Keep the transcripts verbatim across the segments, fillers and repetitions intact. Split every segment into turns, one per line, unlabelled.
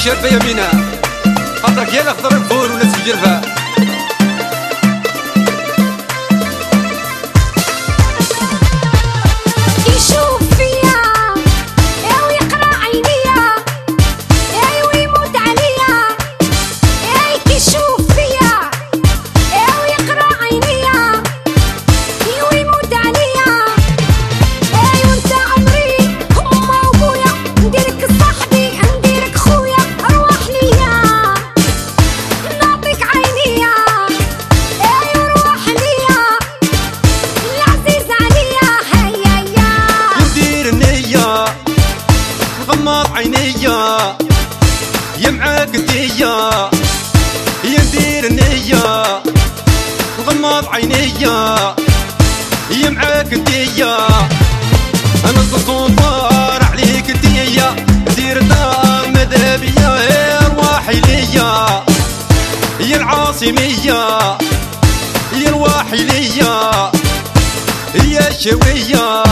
الشابة يمينة خاطرك يا الاخضر الفور وناس الجرفة.
غمض عينيا يا معاك انتيا يا ندير النية. غمض عينيا يا معاك انتيا انا السلطان عليك انتيا. دير الدار ماذا بيا يا رواحي ليا يا العاصمية يا رواحي ليا يا الشوية.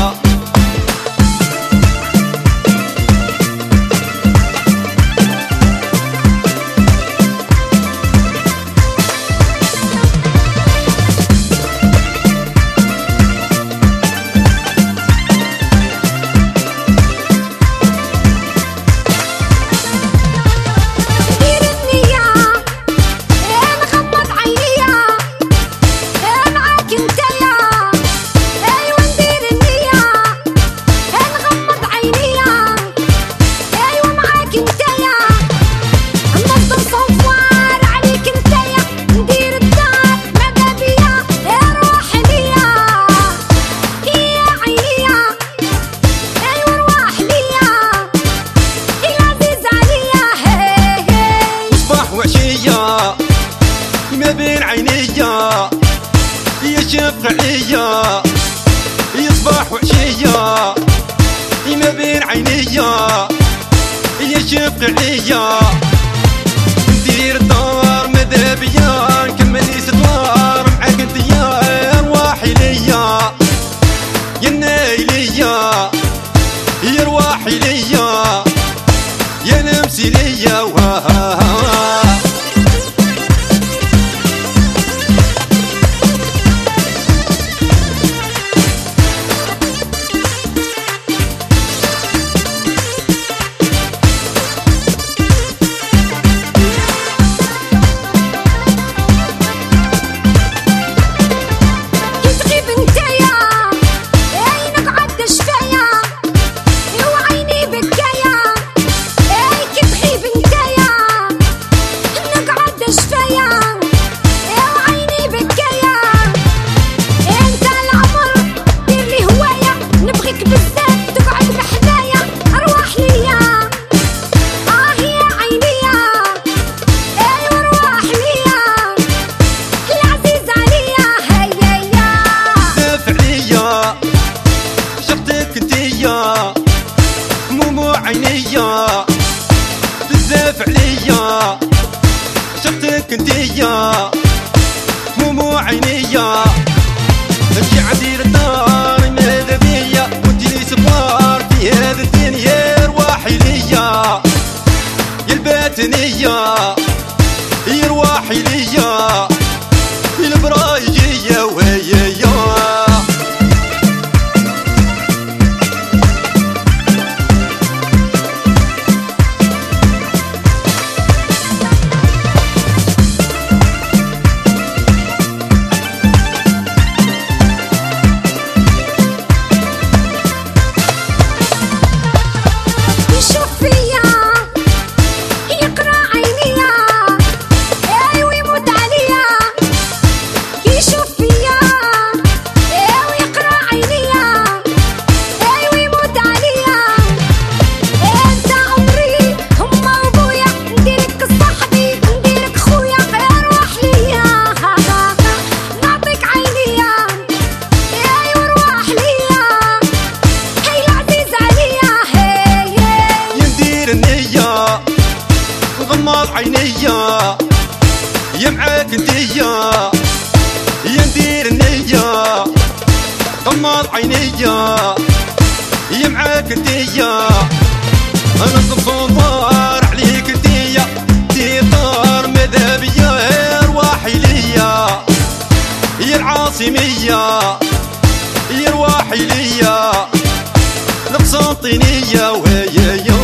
ما بين عينيا يا شفق عليا يا صباح وعشية. ما بين عينيا يا شفق عليا ندير الدار ماذا بيا نكمل ستوار معاك انتيا يا رواحي ليا يا نايليا يا رواحي ليا يا نمسي ليا وها. عينيا بزاف عليا شفتك انتيا مو مو عينيا انتي عدير الدار ماذا بيا وانتي لي سبار في هذا الدنيا رواحي ليا يا الباتنية يا رواحي ليا يا البرايجية وهي غمض عينيا يا معاك انتيا يا ندير النية. غمض عينيا يا معاك انتيا انا السلطان عليك انتيا الفلسطينية ويا يا